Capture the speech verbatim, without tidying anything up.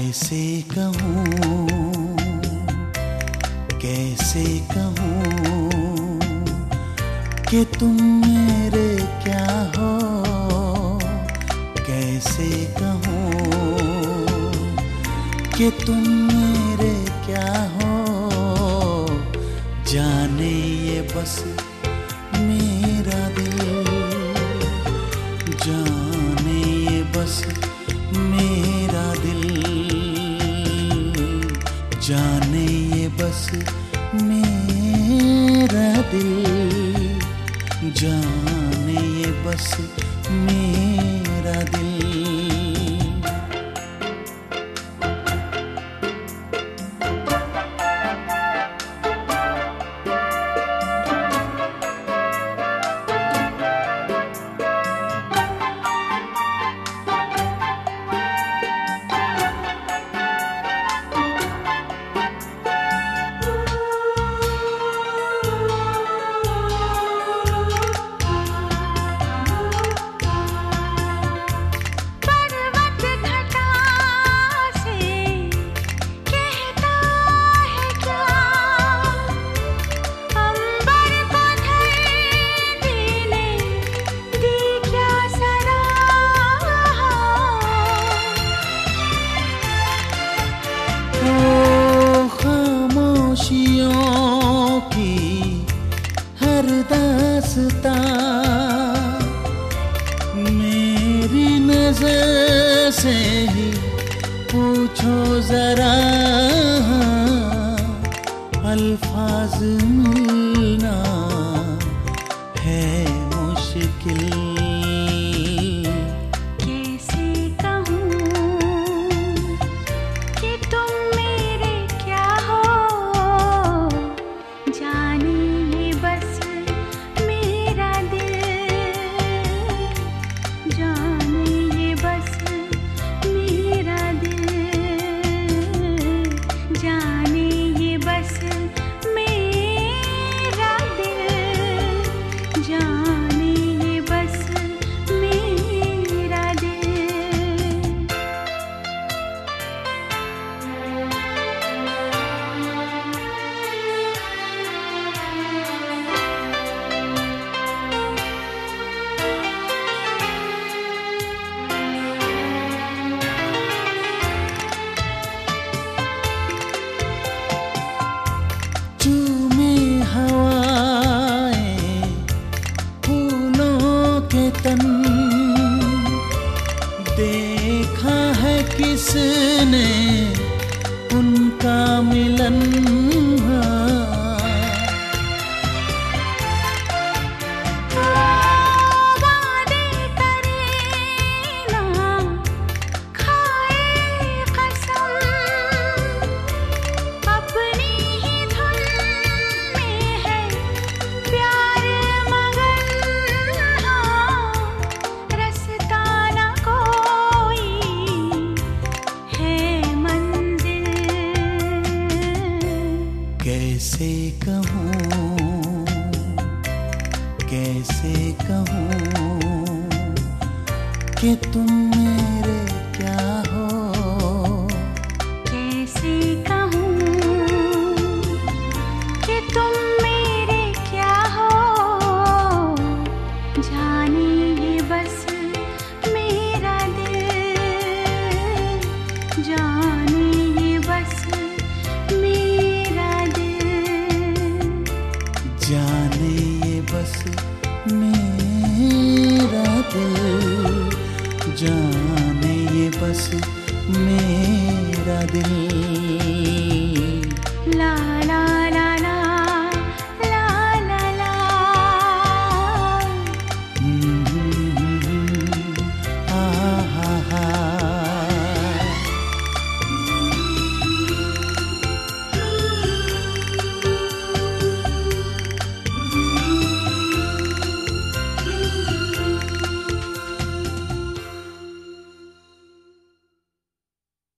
कैसे कहूँ कैसे कहूँ कि तुम मेरे क्या हो, कैसे कहूँ कि तुम मेरे क्या हो। जाने ये बस मेरा दिल, जाने ये बस मेरा दिल, जाने ये बस मेरा दिल, जाने ये बस मेरा दिल। हर दास्तां मेरी नजर से ही पूछो जरा, अल्फाज मिलना है मुश्किल। चूमे हवाएं फूलों के तन, देखा है किसने उनका मिलन। कैसे कहूँ कैसे कहूँ कि तुम मेरे क्या हो, कैसे कहूँ कि तुम मेरे क्या हो। जाने ये बस मेरा दिल, जाने ये बस जाने ये बस मेरा दिल, जाने ये बस मेरा दिल।